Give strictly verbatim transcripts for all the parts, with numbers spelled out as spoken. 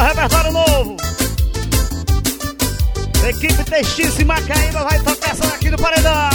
repertório novo. Equipe T X e Macaíba vai tocar essa daqui no paredão.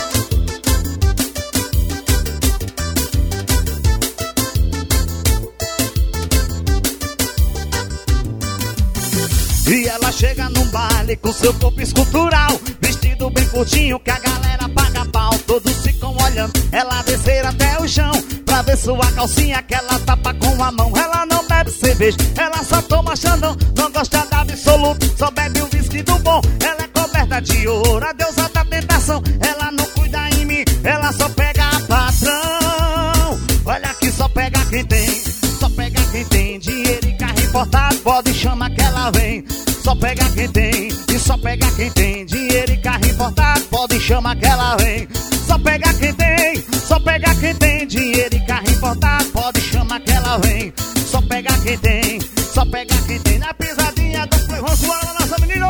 E ela chega num baile com seu corpo escultural, vestido bem curtinho que a galera paga pau. Todos ficam olhando ela descer até o chão, pra ver sua calcinha que ela tapa com a mão. Ela não bebe cerveja, ela só toma xandão. Não gosta da absoluto, só bebe o whisky do bom. Ela é coberta de ouro, a deusa da tentação. Ela não cuida em mim, ela só pega a patrão. Olha que só pega quem tem, só pega quem tem dinheiro e carro importado. Pode chamar que ela vem. Só pega quem tem, e só pega quem tem dinheiro e carro importado. Pode chamar que ela vem. Só pega quem tem, só pega quem tem dinheiro e carro importado. Pode chamar que ela vem. Só pega quem tem, só pega quem tem. Na pisadinha do Play, vamos embora, nossa menino.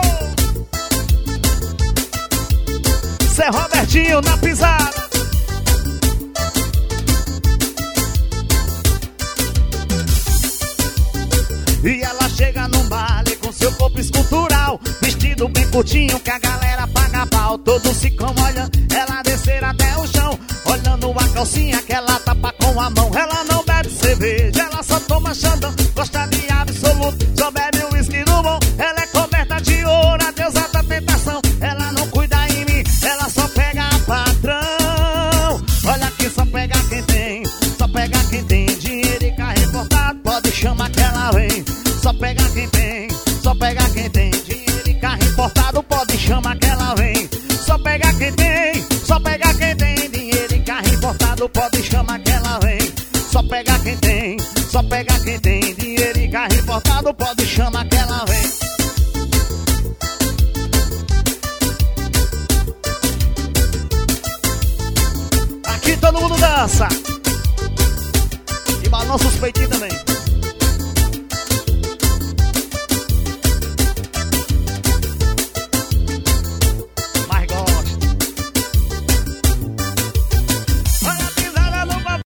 Zé Robertinho na pisada. E ela chega num baile com seu corpo escultural, vestido bem curtinho que a galera paga pau. Todos ficam olhando ela descer até o chão, olhando a calcinha que ela tapa com a mão. Ela não bebe cerveja, ela só toma xandão. Gosta de absoluto, só bebe o whisky do bom. Ela é coberta de ouro, a deusa da tentação. Ela não cuida em mim, ela só pega a patrão. Olha que só pega quem tem, só pega quem tem dinheiro e carro importado. Pode chamar que ela vem. Só pega quem tem, só pega quem tem dinheiro e carro importado. Pode chamar que ela vem. Só pega quem tem, só pega quem tem dinheiro e carro importado. Pode chamar que ela vem. Só pega quem tem, só pega quem tem dinheiro e carro importado. Pode chamar que ela vem. Aqui todo mundo dança e balança os peitinhos também.